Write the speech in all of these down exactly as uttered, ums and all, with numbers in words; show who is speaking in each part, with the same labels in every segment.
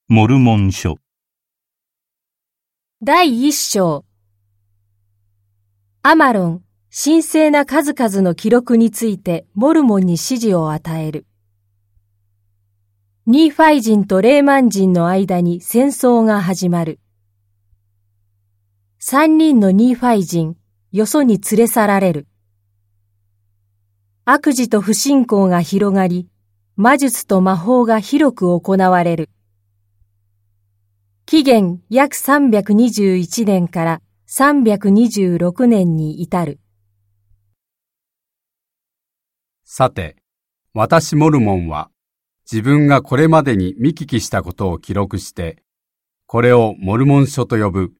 Speaker 1: モルモン書
Speaker 2: だいいっ章。アマロン、神聖な数々の記録についてモルモンに指示を与える。ニーファイ人とレーマン人の間に戦争が始まる。三人のニーファイ人、よそに連れ去られる。悪事と不信仰が広がり、魔術と魔法が広く行われる。紀元約さんびゃくにじゅういちねんからさんびゃくにじゅうろくねんに至る。
Speaker 3: さて、私モルモンは自分がこれまでに見聞きしたことを記録して、これをモルモン書と呼ぶ。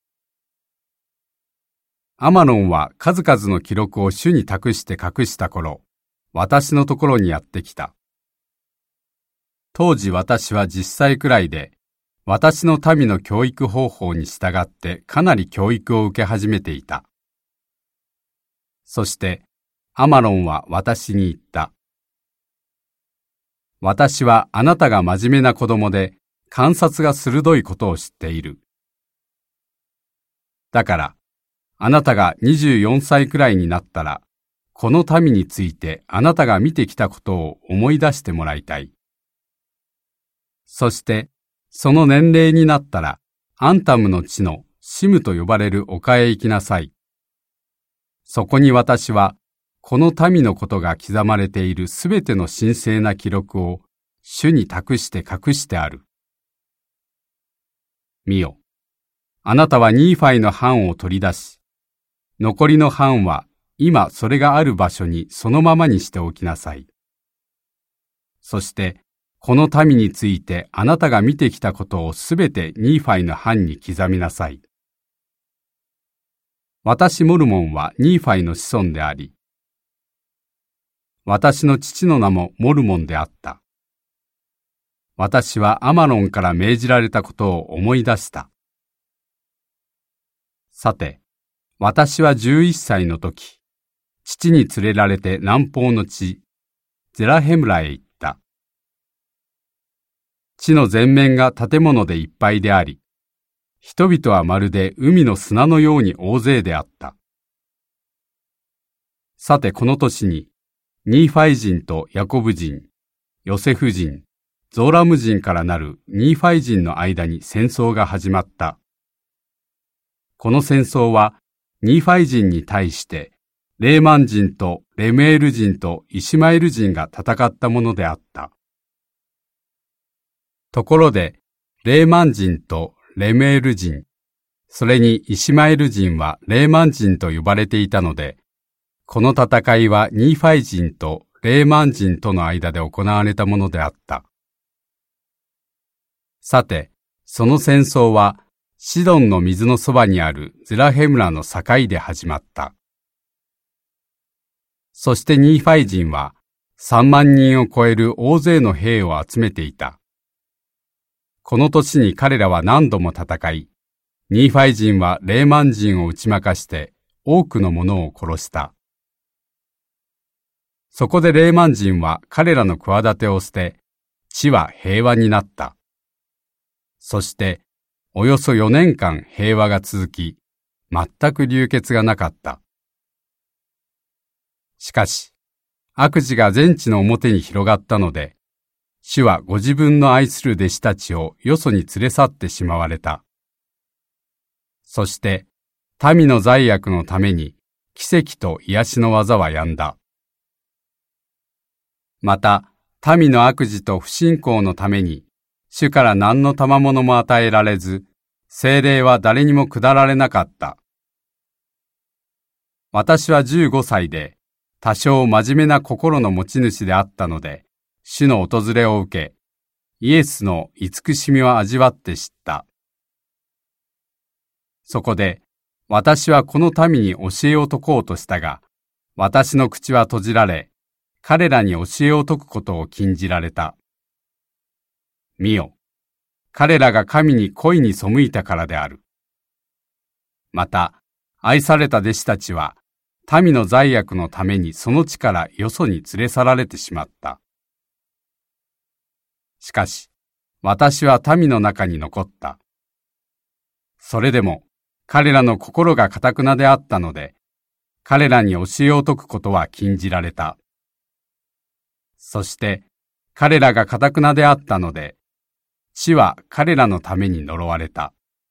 Speaker 3: アマロンは数々の記録を主に託して隠した頃、私のところにやってきた。当時私はじゅっさいくらいで、私の民の教育方法に従ってかなり教育を受け始めていた。そして、アマロンは私に言った。私はあなたが真面目な子供で観察が鋭いことを知っている。だから、あなたがにじゅうよんさいくらいになったら、この民についてあなたが見てきたことを思い出してもらいたい。そして、その年齢になったら、アンタムの地のシムと呼ばれる丘へ行きなさい。そこに私は、この民のことが刻まれているすべての神聖な記録を主に託して隠してある。見よ。あなたはニーファイの版を取り出し、残りの版は今それがある場所にそのままにしておきなさい。そして、この民についてあなたが見てきたことをすべてニーファイの版に刻みなさい。私モルモンはニーファイの子孫であり、私の父の名もモルモンであった。私はアマロンから命じられたことを思い出した。さて、私はじゅういっさいの時、父に連れられて南方の地、ゼラヘムラへ行った。地の全面が建物でいっぱいであり、人々はまるで海の砂のように大勢であった。さてこの年に、ニーファイ人とヤコブ人、ヨセフ人、ゾーラム人からなるニーファイ人の間に戦争が始まった。この戦争は、ニーファイ人に対して、レーマン人とレメール人とイシマエル人が戦ったものであった。ところで、レーマン人とレメール人、それにイシマエル人はレーマン人と呼ばれていたので、この戦いはニーファイ人とレーマン人との間で行われたものであった。さて、その戦争は、シドンの水のそばにあるゼラヘムラの境で始まった。そしてニーファイ人は、三万人を超える大勢の兵を集めていた。この年に彼らは何度も戦い、ニーファイ人はレーマン人を打ち負かして多くの者を殺した。そこでレーマン人は彼らの企てを捨て、地は平和になった。そして、およそよねんかん平和が続き、全く流血がなかった。しかし、悪事が全地の表に広がったので、主はご自分の愛する弟子たちをよそに連れ去ってしまわれた。そして、民の罪悪のために、奇跡と癒しの技は止んだ。また、民の悪事と不信仰のために、主から何の賜物も与えられず、聖霊は誰にも下られなかった。私はじゅうごさいで、多少真面目な心の持ち主であったので、主の訪れを受け、イエスの慈しみを味わって知った。そこで、私はこの民に教えを説こうとしたが、私の口は閉じられ、彼らに教えを説くことを禁じられた。見よ、彼らが神に恋に背いたからである。また、愛された弟子たちは、民の罪悪のためにその地からよそに連れ去られてしまった。しかし、 私は民の中に残った。それでも彼らの心が堅くなであったので、彼らに教えを説くことは禁じられた。そして彼らが堅くなであったので、地は彼らのために呪われた。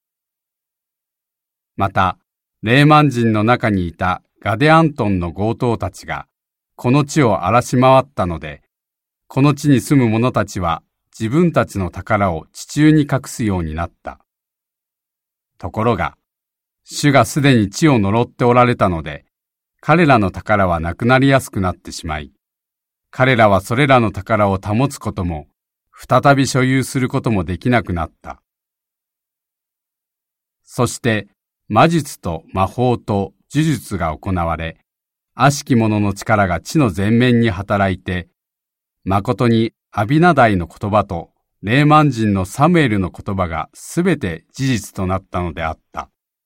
Speaker 3: また、レーマン人の中にいたガデアントンの強盗たちが、この地を荒らし回ったので、この地に住む者たちは自分たちの宝を地中に隠すようになった。ところが、主がすでに地を呪っておられたので、彼らの宝はなくなりやすくなってしまい、彼らはそれらの宝を保つことも、再び所有することもできなくなった。そして、魔術と魔法と呪術が行われ、悪しき者の力が地の全面に働いて、誠にアビナダイの言葉とレーマン人のサムエルの言葉がすべて事実となったのであった。